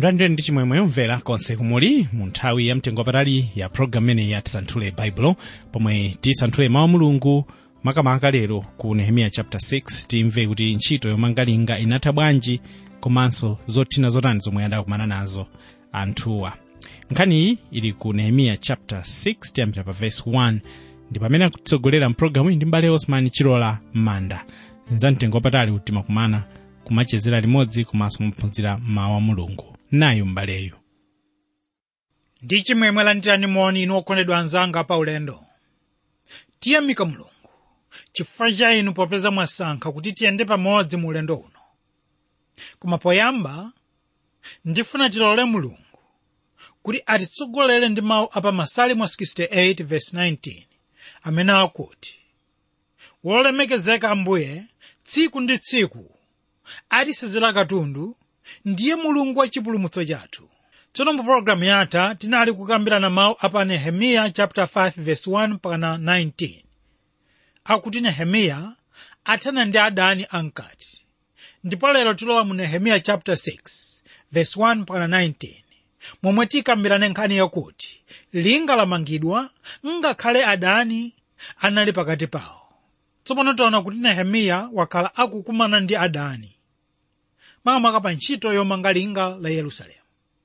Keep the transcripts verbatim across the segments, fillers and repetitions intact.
Mlandire ndi chimwemwe mvera konse kumuli mu nthawi ya mtengo wapatali ya program imene ya tisanthule baibulo, pomwe tisanthule mawu a Mulungu makamaka lero ku Nehemiya chapter six. Timve kuti ntchito yomangalinga inatha bwanji komanso zothina zotani zomwe adakumana nazo anthuwa. Nkhani iyi ili ku Nehemiya chapter six tiyambira pa verse one, ndi pamene akutsogolera mpulogalamu ndi mbale Osman Chilola Manda. Nzamtengo wapatali kuti timakumana kumachezera limodzi komanso mphunzira mawu a Mulungu. Nayo mbaleyo. Ndi chimwemwe landirani moni inu okondedwa anzanga pa ulendo. Tiyamika Mulungu chifukwa cha inu popeza mwasankha kuti tiyende pamodzi mu ulendo uno. Koma poyamba ndifuna tilole Mulungu kuti atitsogolere ndi mawu apa Masalimo sixty-eight verse nineteen, amene akuti, wolemekezeka Ambuye tsiku ndi tsiku atisezera katundu, ndiye Mulungu wa chipulumutso chathu. Tsono mu programu yatha tinali kukambirana mawu apa Nehemiya chapter five verse one mpaka nineteen. Akuti Nehemiya athana ndi adani ankati. Ndipo lero tilowa mu Nehemiya chapter six verse one mpaka nineteen, momwe tikambirane nkhani yakuti linga lamangidwa ngakhale adani anali pakati pawo. Tsopano taona kuti Nehemiya wakhala akukumana ndi adani makamaka pa ntchito yomanga linga la Yerusalemu.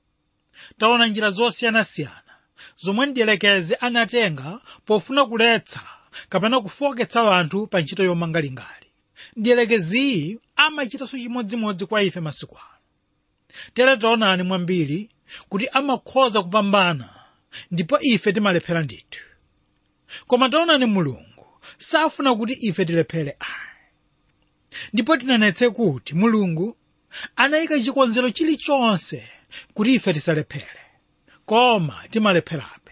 Taona njira zosiyanasiyana zomwe mdierekezi anatenga pofuna kuletsa kapena kufoketsa anthu pa ntchito yomanga lingali. Mdierekezi amachitanso chimodzimodzi kwa ife masiku ano. Tere taonani mwambiri kuti amakhoza kupambana ndipo ife timalephera ndithu. Koma taonani Mulungu safuna kuti ife tilephere ayi. Ndipo tinenetse kuti Mulungu anayika chikonzero chilichonse kuti ife tisalephere, koma timalepherabe.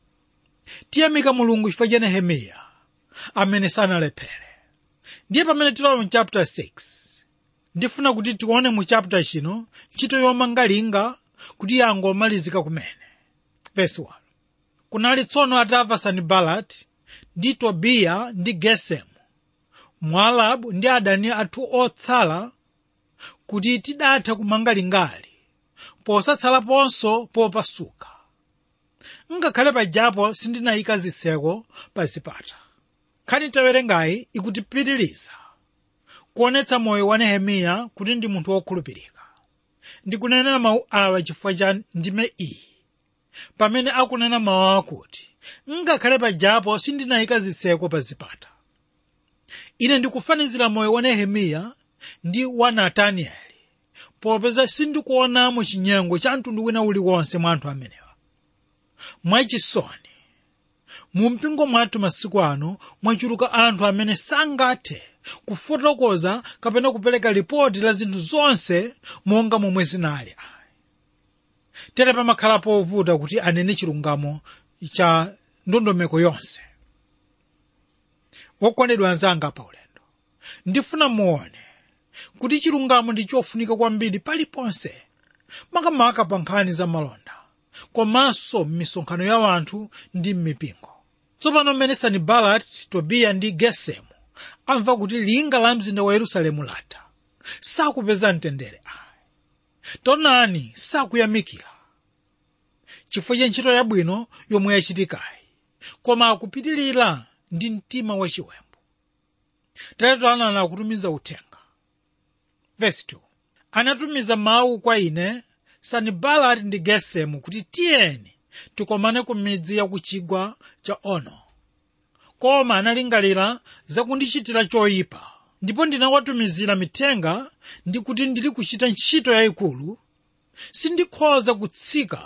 Tiyamika Mulungu chifukwa cha Nehemiya amene sanalephere. Ndiye pamene tilowa mu chapter six, ndifuna kuti tione mu chapter chino ntchito yomanga linga kuti yangomalizika kumene. Verse one. Kunali tsono atamva Sanibalati ndi Tobiya ndi Gesemu Mwalabu ndi adani athu otsala kuti tidatha kumanga lingali posatsalaponso popasuka, ngakhale pajapo sindinayika zitseko pa zipata. Nkhani tawerengayi ikutipitiriza kuonetsa moyo wa Nehemiya kuti ndi munthu wokhulupirika. Ndikunenera mawu awa chifukwa cha ndime iyi pamene akunena mawu akuti ngakhale pajapo sindinayika zitseko pa zipata. Ine ndikufanizira moyo wa Nehemiya ndi wa Natanieli, popeza sindikuonamo chinyengo cha mtundu wina uliwonse mwa anthu amenewa. Mwachisoni mu mpingo mwathu masiku ano mwachuluka anthu amene sangathe kufotokoza kapena kupereka ripoti la zinthu zonse monga momwe zinali. Tere pamakhala povuta kuti anene chilungamo cha ndondomeko yonse. Wokondedwa anzanga pa ulendo, ndifuna muone kuti chilungamo ndi chofunika kwambiri paliponse, makamaka pa nkhani za malonda, komanso m'misonkhano ya anthu ndi m'mipingo. Tsopano mmene Sanibalati, Tobiya ndi Gesemu amva kuti linga la mzinda wa Yerusalemu latha, sakupeza mtendere ayi. Taonani sakuyamikira chifukwa cha ntchito yabwino yomwe yachitikayi, koma akupitirira ndi mtima wachiwembu. Tere taonani akutumiza uthenga. Verse two. Anatumiza mawu kwa ine Sanibalati ndi Gesemu kuti tiyeni tikomane ku midzi ya kuchigwa cha Ono. Koma analingalira zakundichitira choyipa, ndipo ndinawatumizira mithenga ndi kuti ndili kuchita ntchito yayikulu, sindikhoza kutsika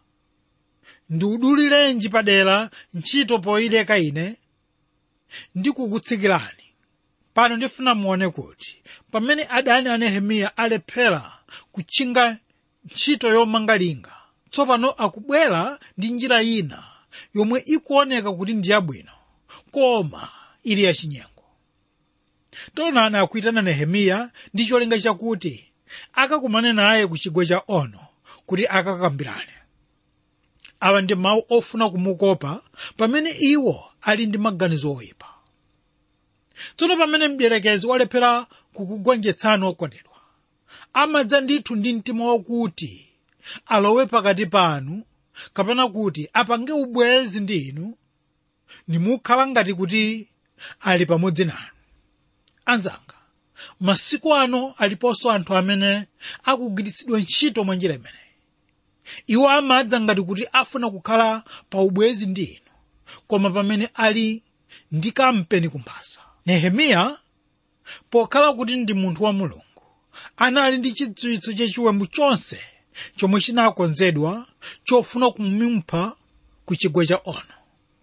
ndiudulirenji padera ntchito poyileka ine ndikukutsikirani. Pano ndifuna muone kuti pamene adani a Nehemiya alephera kutchinga ntchito yomanga linga, tsopano akubwera ndi njira ina yomwe ikuoneka kuti ndi yabwino, koma ili yachinyengo. Taonani akuyitana Nehemiya ndi cholinga chakuti akakumane naye ku chigwa cha Ono kuti akakambirane. Awa ndi mawu ofuna kumukopa pamene iwo ali ndi maganizo oyipa. Tsono pamene mdierekezi walephera kukugonjetsani okondedwa, amadza ndithu ndi mtima wakuti alowe pakati panu kapena kuti apange ubwezi ndi inu nimukhala ngati kuti ali pamodzi nanu. Anzanga, masiku ano aliponso anthu amene akugwiritsidwa ntchito mwa njira imeneyi. Iwo amadza ngati kuti afuna kukhala pa ubwezi ndi inu, koma pamene ali ndi kampeni kumphasa. Nehemiya, pokhala kuti ndi munthu wa Mulungu, anali ndi chidziwitso chachiwembu chonse chomwe chinakonzedwa chofuna kumupha ku chigwa cha Ono.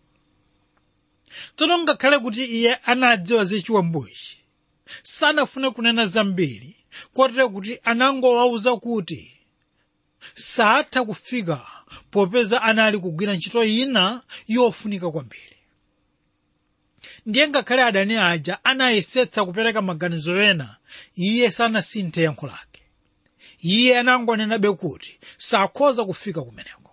Tsono ngakhale kuti iye anadziwa za chiwembuchi, sanafune kunena zambiri, kotero kuti anangowawuza kuti satha kufika popeza anali kugwira ntchito ina yofunika kwambiri. Ndiye ngakhale adani aja anayesetsa kupereka maganizo ena, iye sanasinthe yankho lake. Iye anangonenabe kuti sakhoza kufika kumeneko.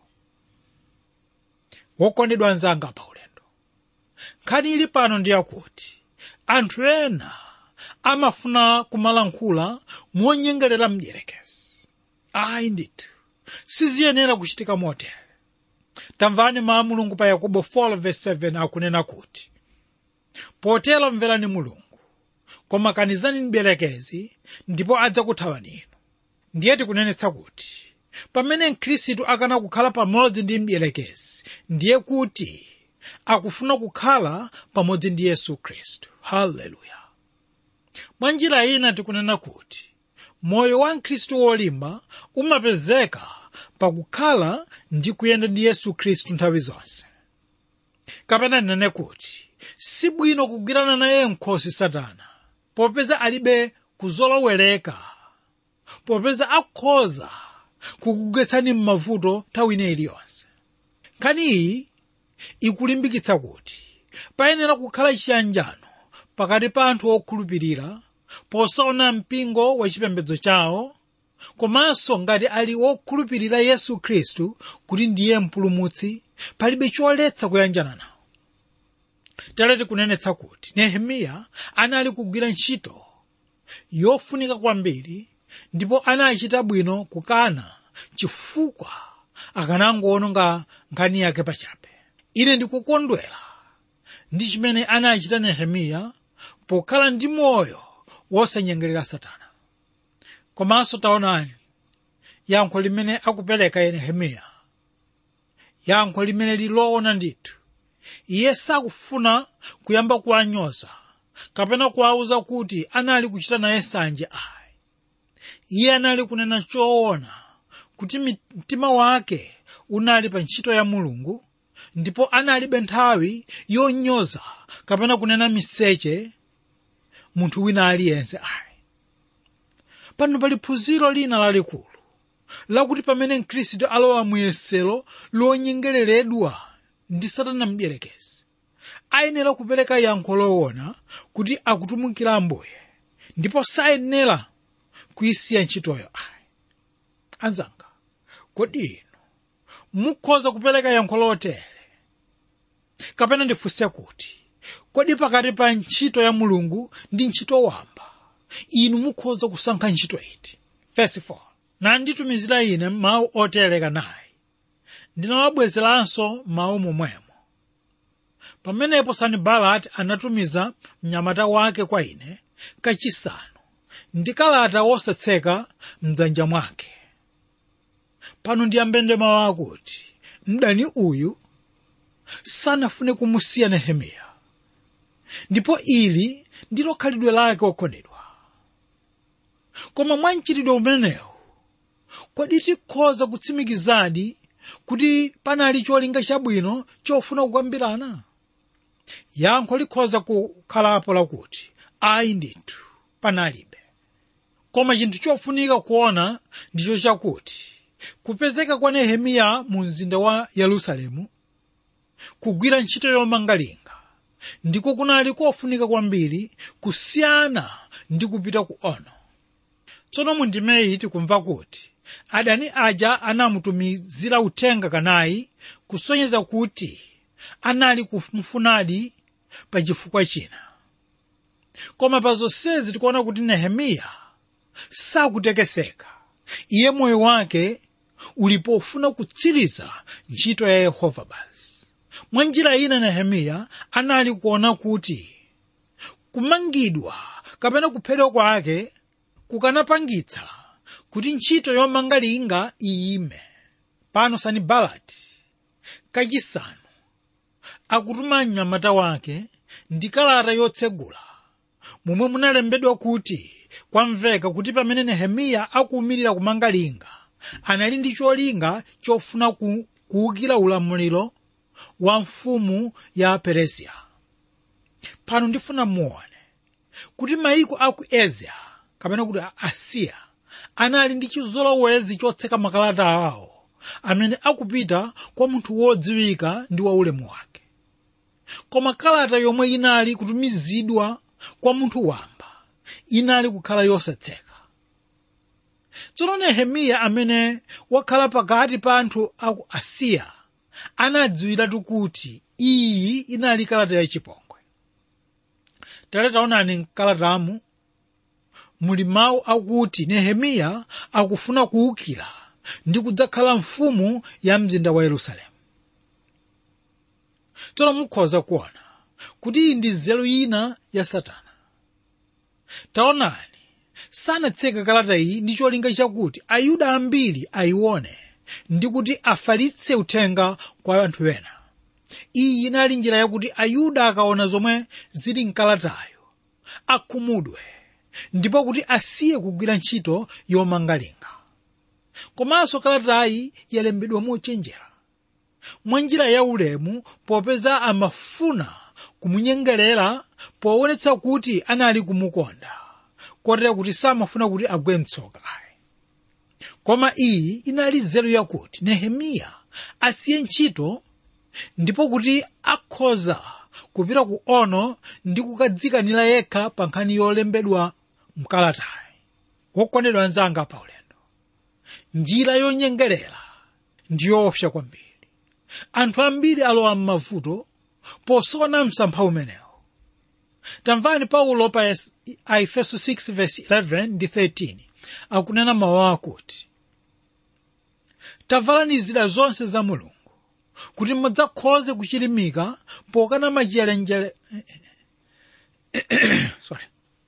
Wokondedwa anzanga pa ulendo, nkhani ili pano ndi yakuti anthu ena amafuna kumalankhula monyengerera mdierekezi. Ayi ndithu, siziyenera kuchitika motere. Tamvani mawu a Mulungu pa Yakobo four verse seven akunena kuti, potero mverani Mulungu, koma kanizani mdierekezi ndipo adzakuthawani inu. Ndiye tikunenetsa kuti pamene Khristu akana kukhala pamodzi ndi mdierekezi, ndiye kuti akufuna kukhala pamodzi ndi Yesu Khristu. Haleluya. Mwa njira ina tikunena kuti moyo wa Khristu wolimba umapezeka pakukhala ndi kuyenda ndi Yesu Khristu nthawi zonse. Kapena nene kuti si bwino kugwirana naye nkhosi Satana, popeza alibe kuzolowereka, popeza akhoza kukugwetsani m'mavuto nthawi ine iliyonse. Nkhani iyi ikulimbikitsa kuti payenera kukhala chiyanjano pakati pa anthu okhulupirira posaona mpingo wa chipembedzo chawo, komanso ngati ali wokhulupirira Yesu Khristu kuti ndiye mpulumutsi, palibe choletsa kuyanjana nawo. Tere tikunenetsa kuti Nehemiya anali kugwira ntchito yofunika kwambiri, ndipo anachita bwino kukana chifukwa akanangoononga nkhani yake pachabe. Ine ndikukondwera ndi chimene anachita Nehemiya pokhala ndi moyo wosanyengerera Satana. Komanso taonani yankho limene akupereka Nehemiya, yankho limene liloona ndithu. Iye sakufuna kuyamba kuwanyoza kapena kuwauza kuti anali kuchita naye nsanje. Ayi, iye anali kunena choona kuti mtima wake unali pa ntchito ya Mulungu, ndipo analibe nthawi yonyoza kapena kunena miseche munthu wina aliyense. Ayi, pano pali phunziro lina lalikulu lakuti pamene Khristu alowa muyesero lonyengereredwa ndi Satana mdierekezi, ayenera kupereka yankho loona kuti akutumikira Ambuye, ndipo sayenera kuyisiya ntchitoyo. Ayi, anzanga, kodi inu mukhoza kupereka yankho lotere? Kapena ndifunse kuti kodi pakati pa ntchito ya Mulungu ndi ntchito wamba, inu mukhoza kusankha ntchito iti? Verse four. Nanditumizira ine mawu otereka naye, ndinawabwezeranso mawu momwemo. Pamenepo Sanibalati anatumiza mnyamata wake kwa ine kachisanu ndi kalata wosatseka mdzanja mwake. Pano ndiyambe mawu akuti mdani uyu sanafune kumusiya Nehemiya, ndipo ili ndilo khalidwe lake okondedwa. Koma mwa mchitidwe umenewu, kodi tikhoza kutsimikizadi kuti panali cholinga chabwino chofuna kukambirana? Yankho likhoza kukhalapo lakuti ayi ndithu panalibe. Koma chinthu chofunika kuona ndicho chakuti kupezeka kwa Nehemiya mu mzinda wa Yerusalemu, kugwira ntchito yomangalinga, ndiko kunali kofunika kwambiri kusiyana ndi kupita ku Ono. Tsono mundimeyi tikumva kuti adani aja anamutumizira uthenga kanayi kusonyeza kuti anali kumufunadi pa chifukwa china. Koma pa zonsezi tikuona kuti Nehemiya sakutekeseka. Iye moyo wake ulipofuna kutsiriza ntchito ya Yehova basi. Mwa njira ina Nehemiya anali kuona kuti kumangidwa kapena kuphedwa kwake kukanapangitsa kuti ntchito yomanga linga iyime. Pano Sanibalati kachisanu akutuma mnyamata wake ndi kalata yotsegula momwe munalembedwa kuti kwamveka kuti pamene Nehemiya akuwumirira kumanga linga anali ndi cholinga chofuna ku, kuwukira ulamuliro wa mfumu ya Persia. Pano ndifuna muone kuti mayiko aku Asia kapena kuti Asiya anali ndi chizolowezi chotseka makalata awo amene akupita kwa munthu wodziwika ndi waulemu wake. Koma kalata yomwe inali kutumizidwa kwa munthu wamba inali kukhala yosatseka. Tsono Nehemiya amene wakhala pakati pa anthu aku Asiya anadziwiratu kuti iyi inali kalata yachipongwe. Tere taonani kalatamu muli mawu akuti Nehemiya akufuna kuwukira ndi kudzakhala mfumu ya mzinda wa Yerusalemu. Tsono mukhoza kuona kuti iyi ndi nzeru ina ya Satana. Taonani, sanatseka kalata iyi ndi cholinga chakuti Ayuda ambiri ayione ndi kuti afalitse uthenga kwa anthu ena. Iyi inali njira yakuti Ayuda akaona zomwe zili mkalatayo akhumudwe ndipo kuti asiye kugwira ntchito yomanga linga. Komanso kalatayi yalembedwa mochenjera mwa njira ya ulemu popeza amafuna kumunyengerera poonetsa kuti anali kumukonda kotero kuti samafuna kuti agwe mtsoka. Koma iyi inali nzeru yakuti Nehemiya asiye ntchito ndipo kuti akhoza kupita ku ono ndi kukadzikanira yekha pa nkhani yolembedwa mkalatayi. Wokondedwa anzanga pa ulendo, njira yonyengerera ndi yoopsa kwambiri. Anthu ambiri alowa m'mavuto posona msampha umenewo. Tamvani Paulo pa Efeso six verse eleven ndi thirteen akunena mawu akuti, tavalani zida zonse za Mulungu kuti mudzakhoze kuchilimika pokana machiyalenjere sorry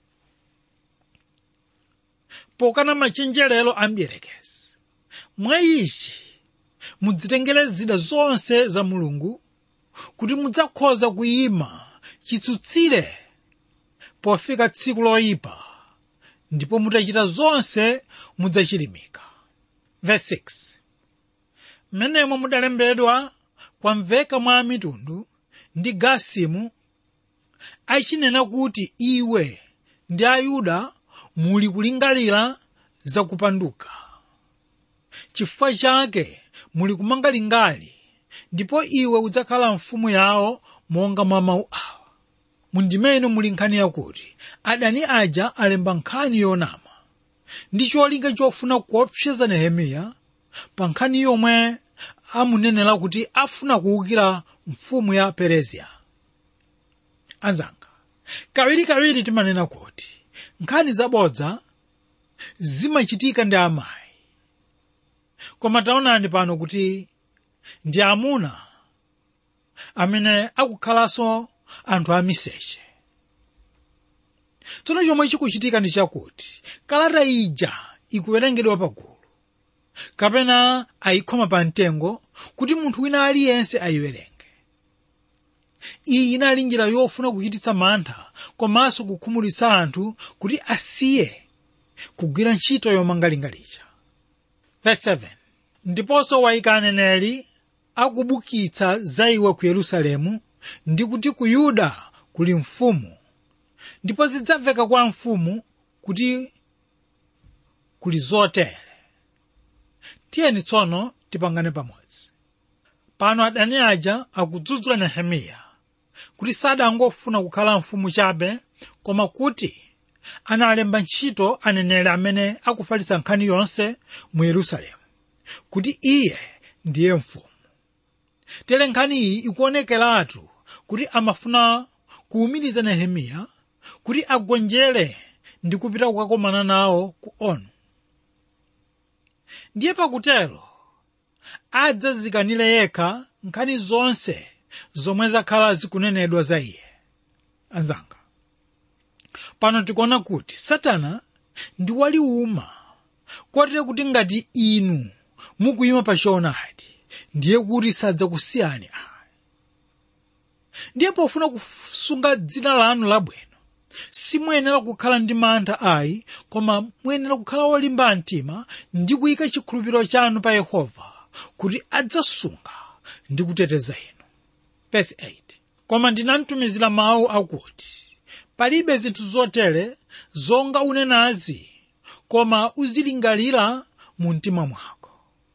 pokana machenjerero ambyerekezi. Mwa ichi mudzitengere zida zonse za Mulungu kuti mudzakhoza kuyima chitsutsire pofika tsiku loyipa ndipo mutachita zonse mudzachilimika. Verse six. Mmenemo mudalembedwa kwamveka mwa mitundu ndi Gasimu achinena kuti iwe ndi Ayuda muli kulingalira zakupanduka. Chifukwa chake muli kumanga lingali ndipo iwe udzakhala mfumu yawo monga mwa mawu awa. Mundimene muli nkhani yakuti adani aja alemba nkhani yonama ndi cholinga chofuna kuopseza Nehemiya pa nkhani yomwe amunenera kuti afuna kuwukira mfumu ya Persia. Anzanga, kawiri kawiri timanena kuti nkhani zabodza zimachitika ndi amayi. Koma taonani pano kuti ndi amuna amene akukhalanso anthu amiseche. Tsono chomwe chikuchitika ndi chakuti kalata ija ikuwerengedwa pagulu kapena ayikhoma pa mtengo kuti munthu wina aliyense ayiwerenge. Iyi inali njira yofuna kuchititsa mantha komanso kukhumudwitsa anthu kuti asiye kugwira ntchito yomanga linga lija. Verse seven. Ndiponso wayika aneneri akubukitsa za iwe ku Yerusalemu ndi kuti ku Yuda kuli mfumu, ndipo zidzamveka kwa mfumu kuti kuli zotere. Tiyeni tsono tipangane pamodzi. Pano adani aja akudzudzula Nehemiya kuti sadangofuna kukhala mfumu chabe koma kuti analemba ntchito aneneri amene akufalitsa nkhani yonse mu Yerusalemu kuti iye ndiye mfumu. Tere nkhani iyi ikuonekeratu kuti amafuna kuwumiriza Nehemiya kuti agonjere ndi kupita kukakomana nawo ku ono. Ndiye pakutero adzazikanire yekha nkhani zonse zomwe zakhala zikunenedwa za iye. Anzanga, pano tikuona kuti Satana ndi waliuma kotero kuti ngati inu mukuyima pa choonadi ndiye kuti sadzakusiyani ayi. Ndiye pofuna kusunga dzina lanu labwino simuyenera kukhala ndi mantha ayi, koma muyenera kukhala olimba mtima ndi kuyika chikhulupiriro chanu pa Yehova kuti adzasunga ndi kuteteza inu. Verse eight. Koma ndinamtumizira mawu akuti palibe zinthu zotere zonga unenazi, koma uzilingalira mu mtima mwako.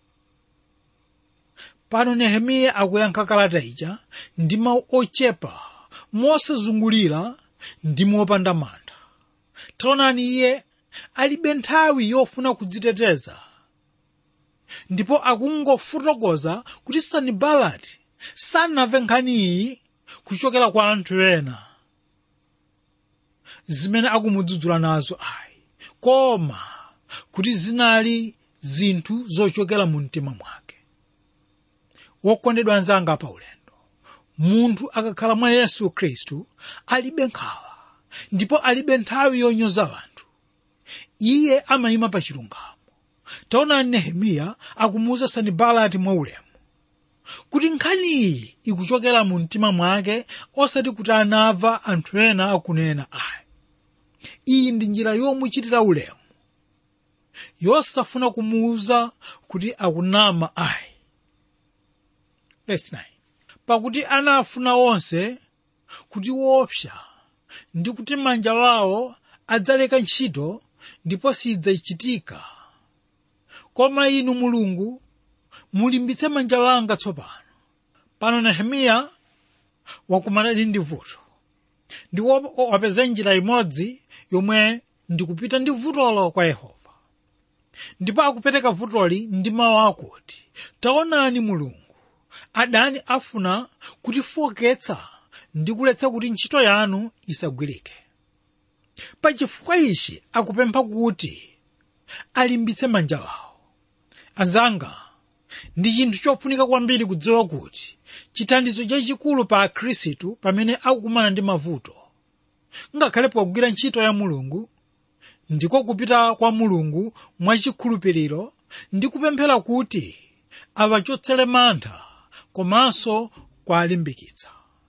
Pano Nehemiya akuyankha kalata ija ndi mawu ochepa, mosazungulira ndi mopanda mantha. Taonani, iye alibe nthawi yofuna kudziteteza, ndipo akungofotokoza kuti Sanibalati sanamve nkhani iyi kuchokera kwa anthu ena zimene akumudzudzula nazo ayi, koma kuti zinali zinthu zochokera mu mtima mwake. Wokondedwa anzanga pa ulendo, munthu akakhala mwa Yesu Khristu alibe nkhawa ndipo alibe nthawi yonyoza anthu. Iye amayima pa chilungamo. Taonani, Nehemiya akumuwuza Sanibalati mwaulemu kuti nkhani iyi ikuchokera mu mtima mwake, osati kuti anamva anthu ena akunena ayi. Iyi ndi njira yomuchitira ulemu, yosafuna kumuwuza kuti akunama ayi. Verse nine. Pakuti anafuna onse kuti woopsa ndi kuti manja wawo adzaleka ntchito ndipo sidzachitika. Koma inu Mulungu mulimbitse manja wanga tsopano. Pano Nehemiya wakumana ndi vuto, ndi wapeza njira imodzi yomwe ndikupita ndi vutolo kwa Yehova. Ndipo akupereka vutoli ndi mawu akuti, taonani Mulungu, adani afuna kutifoketsa ndi kuletsa kuti ntchito yanu isagwirike. Pachifukwa ichi akupempha kuti alimbitse manja wawo. Anzanga, ndi chinthu chofunika kwambiri kudziwa kuti chithandizo chachikulu pa Akhristu pamene akukumana ndi mavuto, ngakhale pogwira ntchito ya Mulungu, ndiko kupita kwa Mulungu mwachikhulupiriro ndi kupemphera kuti awachotsere mantha komanso kwa alimbikitsa.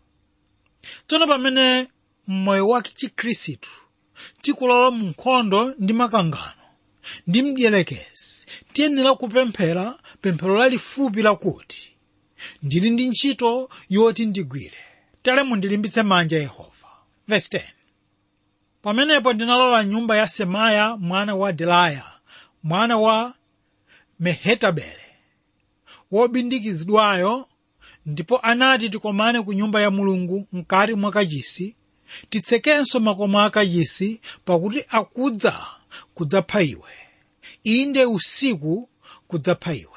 Tsono pamene mmoyo wa Chikhristu tikulowa mu nkhondo ndi makangano ndi mdierekezi, tiyenera kupemphera pemphero lalifupi lakuti ndili ndi ntchito yoti ndigwire, tere mundilimbitse manja Yehova. Verse ten. Pamenepo ndinalowa nyumba ya Semaya mwana wa Delaya mwana wa Mehetabele wobindikizidwayo, ndipo anati tikomane ku nyumba ya Mulungu mkati mwa kachisi, titsekenso makomo a kachisi, pakuti akudza kudzapha iwe, inde usiku kudzapha iwe.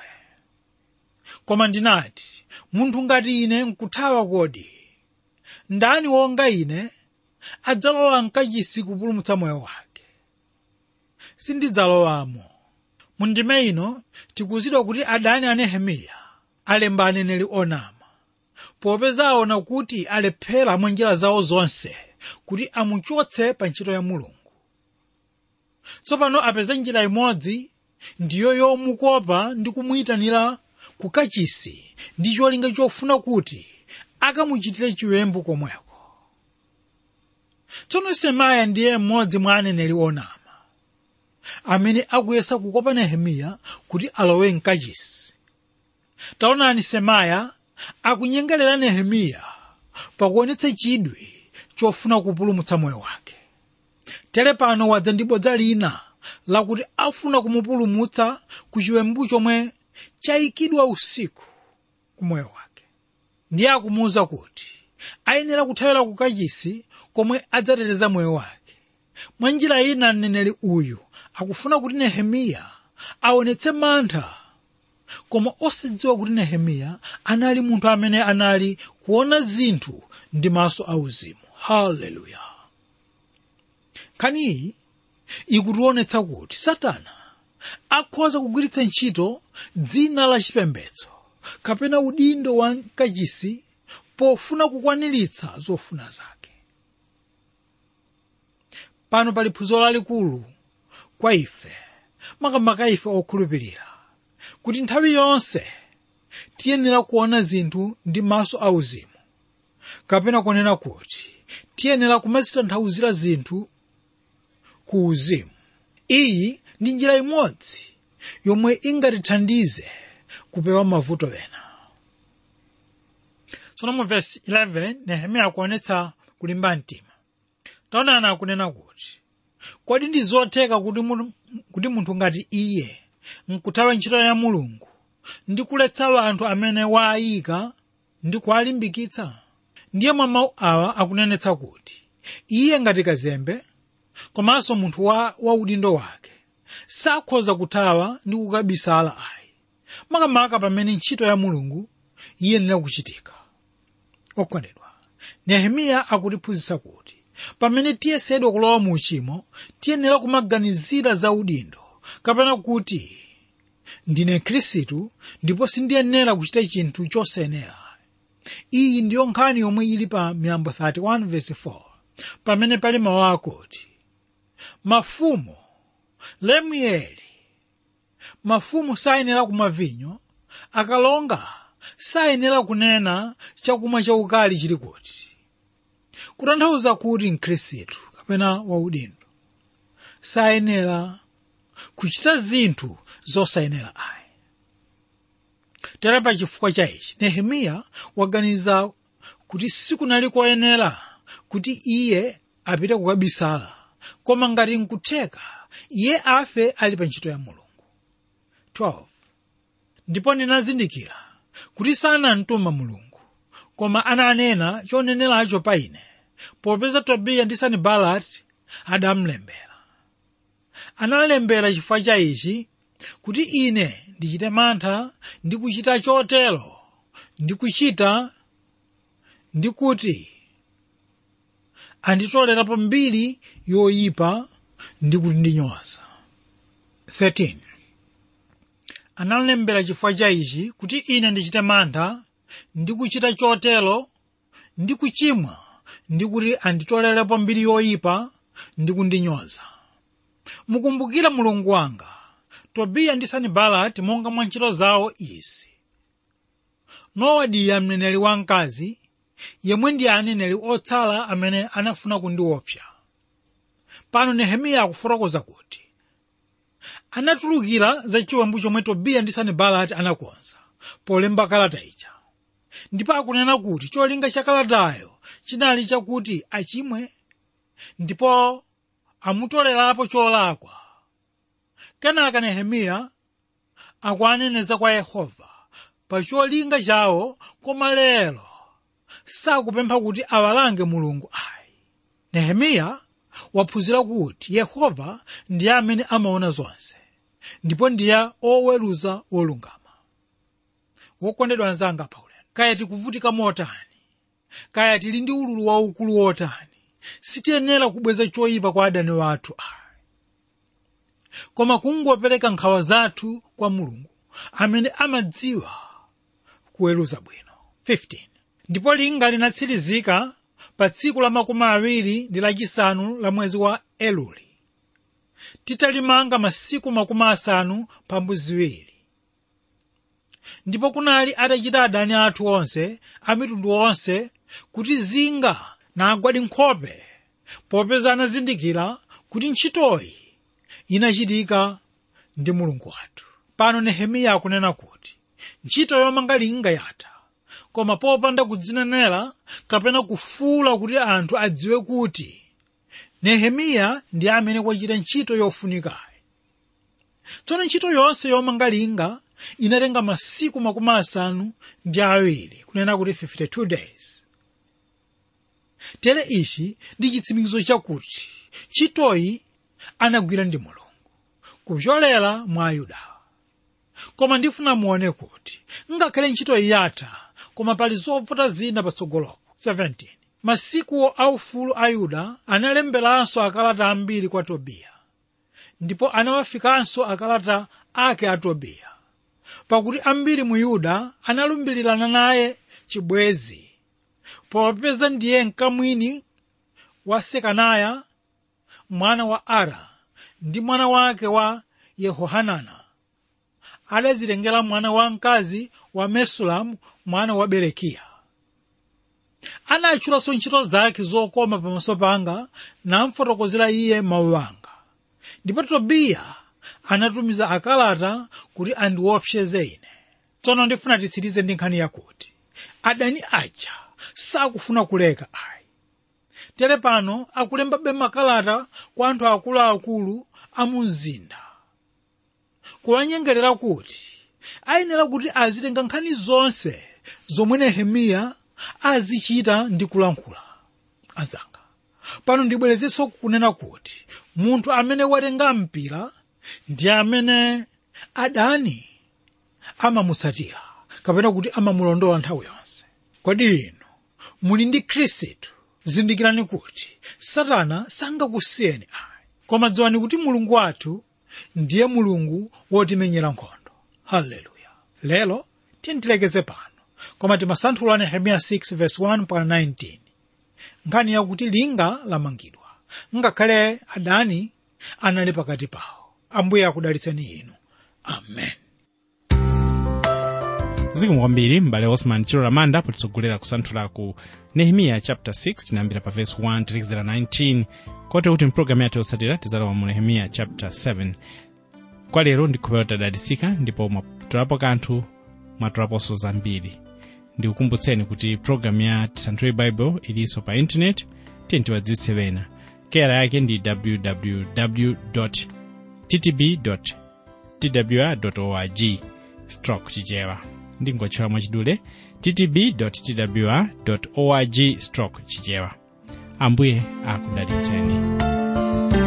Koma ndinati, munthu ngati ine nkuthawa kodi? Ndani wonga ine adzalowa mkachisi kupulumutsa moyo wake? Sindidzalowamo. Mundime ino tikuzidwa kuti adani a Nehemiya alemba aneneri onama, popeza aona kuti alephera mwa njira zawo zonse kuti amuchotse pa ntchito ya Mulungu. Tsopano apeza njira imodzi, ndiyo yomukopa ndi kumuyitanira ku kachisi ndi cholinga chofuna kuti akamuchitire chiwembu komweko. Tsono Semaya ndiye mmodzi mwa aneneri onama amene akuyesa kukopa Nehemiya kuti alowe mkachisi. Taonani, Semaya akunyengerera Nehemiya pakuonetsa chidwi chofuna kupulumutsa moyo wake. Tere pano wadza ndi bodza lina lakuti afuna kumupulumutsa ku chiwembu chomwe chayikidwa usiku ku moyo wake. Ndiye akumuwuza kuti ayenera kuthawira ku kachisi komwe adzateteza moyo wake. Mwa njira ina mneneri uyu akufuna kuti Nehemiya aonetse mantha, koma osadziwa kuti Nehemiya anali munthu amene anali kuona zinthu ndi maso auzimu. Haleluya! Nkhani iyi ikutionetsa kuti Satana akhoza kugwiritsa ntchito dzina la chipembedzo kapena udindo wa mkachisi pofuna kukwaniritsa zofuna zake. Pano pali phunziro lalikulu kwa ife, makamaka ife okhulupirira, kuti nthawi yonse tiyenera kuona zinthu ndi maso auzimu, kapena kunena kuti tiyenera kumazitanthauzira zinthu ku uzimu. Iyi ndi njira imodzi yomwe ingatithandize kupewa mavuto ena. Tsono mu verse eleven Nehemiya akuonetsa kulimba mtima. Taonani akunena kuti, kodi ndi zotheka kuti munthu kuti munthu ngati iye nkuthawa ntchito ya Mulungu ndi kuletsa anthu amene waayika ndi kuwalimbikitsa? Ndiye mwa mawu awa akunenetsa kuti iye ngati kazembe komanso munthu wa, wa udindo wake sakhoza kuthawa ndi kukabisala ayi, makamaka pamene ntchito ya Mulungu iyenera kuchitika. Okondedwa, Nehemiya akutiphunzitsa kuti pamene tiyesedwa kulowa mu uchimo tiyenera kumaganizira za udindo, kapena kuti ndine Khristu ndipo sindiyenera kuchita chinthu chosayenera. Iyi ndiyo nkhani yomwe ili pa Miyambo thirty-one verse four, pamene pali mawu akuti, mafumu Lemueli, mafumu sayenera kumwa vinyo, akalonga sayenera kunena chakumwa chaukali chili kuti. Kutanthauza kuti Mkhristu kapena waudindo sayenera kuchita zinthu zosayenera ayi. Tere pa chifukwa cha ichi Nehemiya waganiza kuti sikunali koyenera kuti iye apite kukabisala, koma ngati nkutheka iye afe ali pa ntchito ya Mulungu. twelve Ndipo ndinazindikira kuti sanamtuma Mulungu, koma ananena choneneracho pa ine, popeza Tobiya ndi Sanibalati adamlembera. Analembera chifukwa cha ichi kuti ine ndichite mantha ndi kuchita chotero ndi kuchita ndi kuti anditolerapo mbiri yoyipa ndi kuti ndinyoza. thirteen Analembera chifukwa cha ichi kuti ine ndichite mantha ndi kuchita chotero ndi kuchimwa ndi kuti anditolerepo mbiri yoyipa ndi kundinyoza. Mukumbukira Mulungu wanga, Tobiya ndi Sanibalati monga mwa ntchito zawo izi. Nowadiya mneneri wamkazi, yemwe ndi aneneri otsala amene anafuna kundiopsa. Pano Nehemiya akufotokoza kuti anatulukira za chiwembu chomwe Tobiya ndi Sanibalati anakonza polemba kalata ija, ndipo akunena kuti cholinga cha kalatayo chinali chakuti achimwe ndipo amutolerapo cholakwa. Kenaka Nehemiya akuaneneza kwa Yehova pa cholinga chawo, koma lero sakupempha kuti awalange Mulungu ayi. Nehemiya waphunzira kuti Yehova ndiye amene amaona zonse, ndipo ndiye oweruza wolungama. Wokondedwa anzanga pa ulendo, kaya tikuvutika motani, kaya tili ndi ululu waukulu wotani, sitiyenera kubweza choyipa kwa adani wathu ayi, koma kungopereka nkhawa zathu kwa Mulungu amene amadziwa kuweruza bwino. fifteen Ndipo linga linatsirizika pa tsiku la makumi awiri ndi lachisanu la mwezi wa Eluli, titalimanga masiku makumi asanu pambu ziwiri. Ndipo kunali atachita adani athu onse a mitundu onse kuti zinga nagwadi nkhope, popeza anazindikira kuti ntchitoyi inachitika ndi Mulungu wathu. Pano Nehemiya akunena kuti ntchito yomanga linga yatha, koma popanda kudzinenera kapena kufuula kuti anthu adziwe kuti Nehemiya ndi amene wachita ntchito yofunikayi. Tsono ntchito yonse yomanga linga inatenga masiku makumi asanu ndi awiri, kunena kuti fifty-two days. Tere ichi ndi chitsimikizo chakuti ntchitoyi anagwira ndi Mulungu kupyolera mwa Ayuda. Koma ndifuna muone kuti ngakhale ntchitoyi yatha, koma pali zovuta zina patsogolopo. seventeen Masiku aufulu a Yuda analemberanso akalata ambiri kwa Tobiya, ndipo anawafikanso akalata ake a Tobiya, pakuti ambiri mu Yuda analumbirirana naye chibwezi, popeza ndiye mkamwini wa Sekanaya mwana wa Ara ndi mwana wake wa Yehohanana adazitengera mwana wa mkazi wa Mesulamu mwana wa Berekiya. Anatchulanso ntchito zake zokoma pamaso panga, namfotokozera iye mawu anga. Ndipo Tobiya anatumiza akalata kuti andiopseze ine. Tsono ndifuna titsirize ndi nkhani yakuti adani aja sakufuna kuleka ayi. Tere pano akulembabe makalata kwa anthu akuluakulu a mu mzinda, kuwanyengerera kuti ayenera kuti azitenga nkhani zonse zomwe Nehemiya azichita ndi kulankhula. Azanga, pano ndibwerezenso kunena kuti munthu amene watenga mpira ndi amene adani amamutsatira kapena kuti amamulondola nthawi yonse. Kodi inu muli ndi Khristu? Zindikirani kuti Satana sangakusiyeni ayi, koma dziwani kuti Mulungu wathu ndiye Mulungu wotimenyera nkhondo. Haleluya. Lero tintilekeze pano, koma timasanthula Nehemiya six verse one mpaka nineteen. Nkhani yakuti linga lamangidwa ngakhale adani anali pakati pawo. Ambuye akudalitseni inu. Amen. Zikomo kwambiri m'bale Osman Chilo Ramanda potitsogolera kusanthula ku Nehemiya chapter six, tinayambira pa verse one tilekezera nineteen, kote kuti mpulogalamu yathu yotsatira tizalowa mu Nehemiya chapter seven. Kwa lero ndikhulupirira tadalitsika ndipo mwatulapo kanthu, mwatulaponso zambiri. Ndikukumbutseni kuti program ya Tisanthule Bible ilinso pa internet, tiye tiwadziwitse ena. Kera yake ndi w w w dot t t b dot t w r dot org stroke chichewa. Ndingotchera mwachidule t t b dot t w r dot org stroke chichewa. Ambuye akudalitseni.